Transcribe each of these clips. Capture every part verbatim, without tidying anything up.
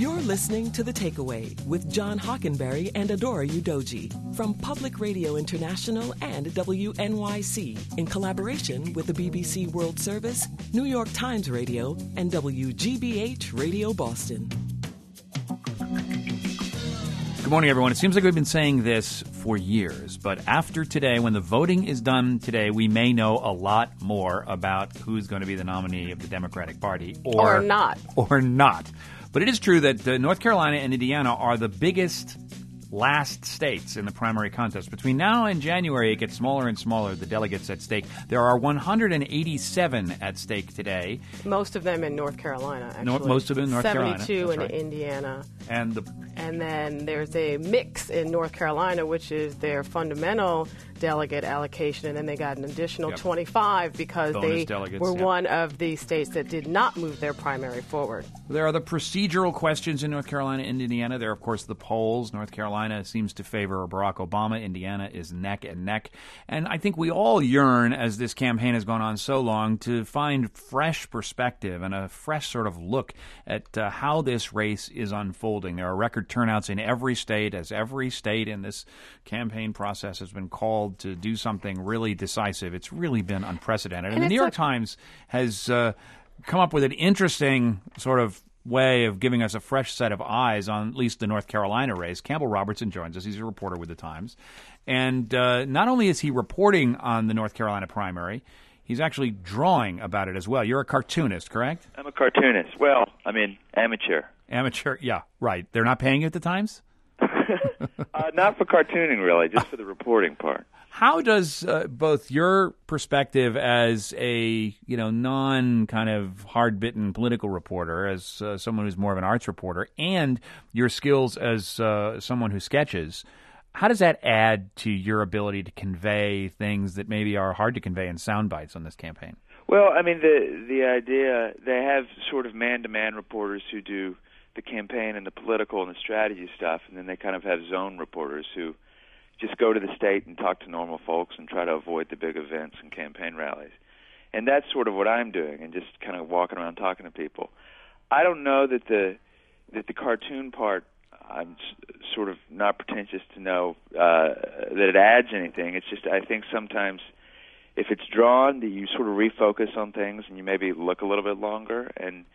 You're listening to The Takeaway with John Hockenberry and Adora Udoji from Public Radio International and W N Y C in collaboration with the B B C World Service, New York Times Radio, and W G B H Radio Boston. Good morning, everyone. It seems like we've been saying this for years, but after today, when the voting is done today, we may know a lot more about who's going to be the nominee of the Democratic Party. Or, or not. Or not. But it is true that uh, North Carolina and Indiana are the biggest last states in the primary contest. Between now and January, it gets smaller and smaller, the delegates at stake. There are one hundred eighty-seven at stake today. Most of them in North Carolina, actually. No, most of them in North Carolina. seventy-two in right. Indiana. And the And then there's a mix in North Carolina, which is their fundamental delegate allocation, and then they got an additional yep. twenty-five because Bonus they delegates, were yep. one of the states that did not move their primary forward. There are the procedural questions in North Carolina and Indiana. There are, of course, the polls. North Carolina seems to favor Barack Obama. Indiana is neck and neck. And I think we all yearn, as this campaign has gone on so long, to find fresh perspective and a fresh sort of look at uh, how this race is unfolding. There are record turnouts in every state, as every state in this campaign process has been called to do something really decisive. It's really been unprecedented. And, and the New York like- Times has uh, come up with an interesting sort of way of giving us a fresh set of eyes on at least the North Carolina race. Campbell Robertson joins us. He's a reporter with the Times. And uh, not only is he reporting on the North Carolina primary, he's actually drawing about it as well. You're a cartoonist, correct? I'm a cartoonist. Well, I mean, amateur. Amateur, yeah, right. They're not paying you at the Times? uh, not for cartooning, really, just for the reporting part. How does uh, both your perspective as a you know non kind of hard bitten political reporter, as uh, someone who's more of an arts reporter, and your skills as uh, someone who sketches, how does that add to your ability to convey things that maybe are hard to convey in sound bites on this campaign? Well, I mean, the the idea, they have sort of man-to-man reporters who do the campaign and the political and the strategy stuff, and then they kind of have zone reporters who just go to the state and talk to normal folks and try to avoid the big events and campaign rallies. And that's sort of what I'm doing, and just kind of walking around talking to people. I don't know that the that the cartoon part, I'm sort of not pretentious to know uh, that it adds anything. It's just I think sometimes if it's drawn, that you sort of refocus on things and you maybe look a little bit longer. And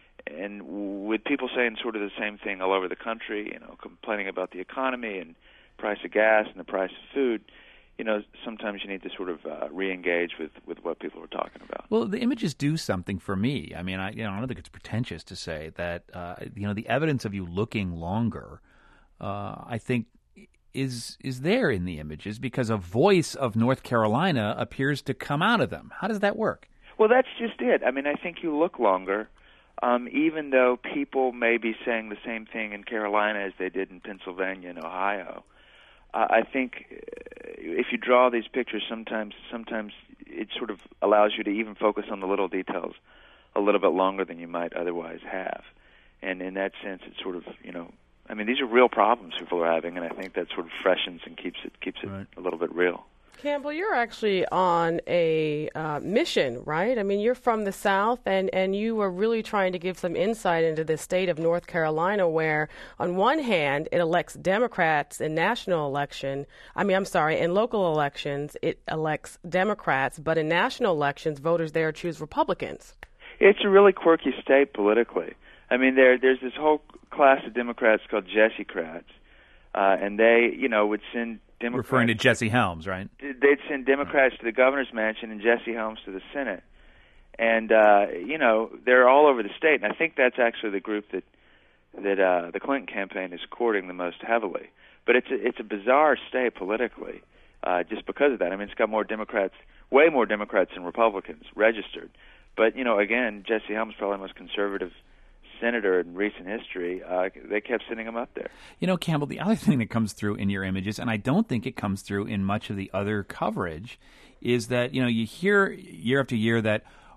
and with people saying sort of the same thing all over the country, you know, complaining about the economy and price of gas and the price of food, you know, sometimes you need to sort of uh, re-engage with, with what people are talking about. Well, the images do something for me. I mean, I, you know, I don't think it's pretentious to say that, uh, you know, the evidence of you looking longer, uh, I think, is is there in the images because a voice of North Carolina appears to come out of them. How does that work? Well, that's just it. I mean, I think you look longer, um, even though people may be saying the same thing in Carolina as they did in Pennsylvania and Ohio. Uh, I think if you draw these pictures, sometimes sometimes it sort of allows you to even focus on the little details a little bit longer than you might otherwise have. And in that sense, it's sort of, you know, I mean, these are real problems people are having, and I think that sort of freshens and keeps it keeps it right. a little bit real. Campbell, you're actually on a uh, mission, right? I mean, you're from the South, and, and you were really trying to give some insight into the state of North Carolina, where, on one hand, it elects Democrats in national election. I mean, I'm sorry, in local elections, it elects Democrats, but in national elections, voters there choose Republicans. It's a really quirky state politically. I mean, there there's this whole class of Democrats called Jesse-crats, uh, and they, you know, would send Democrats, referring to Jesse Helms, right? They'd send Democrats to the governor's mansion and Jesse Helms to the Senate. And, uh, you know, they're all over the state. And I think that's actually the group that that uh, the Clinton campaign is courting the most heavily. But it's a, it's a bizarre state politically uh, just because of that. I mean, it's got more Democrats, way more Democrats than Republicans registered. But, you know, again, Jesse Helms, probably the most conservative senator in recent history, uh, they kept sending him up there. You know, Campbell, the other thing that comes through in your images, and I don't think it comes through in much of the other coverage, is that, you know, you hear year after year that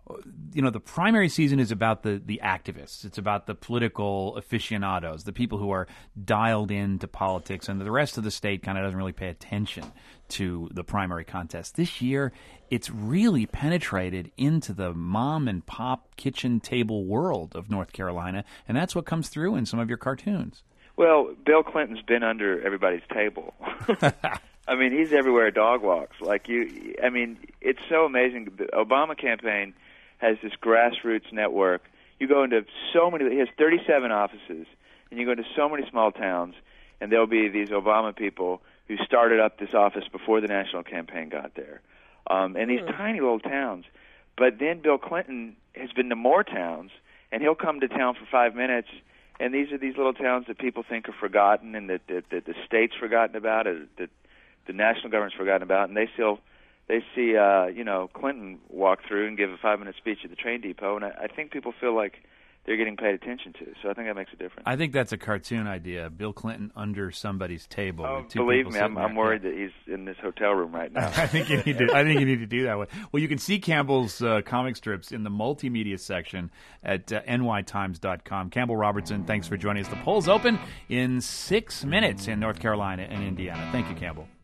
you know, the primary season is about the, the activists. It's about the political aficionados, the people who are dialed into politics, and the rest of the state kind of doesn't really pay attention to the primary contest. This year, it's really penetrated into the mom and pop kitchen table world of North Carolina, and that's what comes through in some of your cartoons. Well, Bill Clinton's been under everybody's table. I mean, he's everywhere a dog walks. Like you, I mean, it's so amazing. The Obama campaign has this grassroots network. You go into so many, he has thirty-seven offices, and you go into so many small towns, and there'll be these Obama people who started up this office before the national campaign got there. Um, and these mm. tiny little towns. But then Bill Clinton has been to more towns, and he'll come to town for five minutes, and these are these little towns that people think are forgotten and that, that, that the state's forgotten about, or that the national government's forgotten about, and they still they see uh, you know Clinton walk through and give a five-minute speech at the train depot, and I, I think people feel like they're getting paid attention to. So I think that makes a difference. I think that's a cartoon idea. Bill Clinton under somebody's table. Oh, with two believe people me, I'm, sitting I'm there. worried Yeah. that he's in this hotel room right now. I think you need to. I think you need to do that one. Well, you can see Campbell's uh, comic strips in the multimedia section at uh, N Y Times dot com. Campbell Robertson, thanks for joining us. The polls open in six minutes in North Carolina and Indiana. Thank you, Campbell.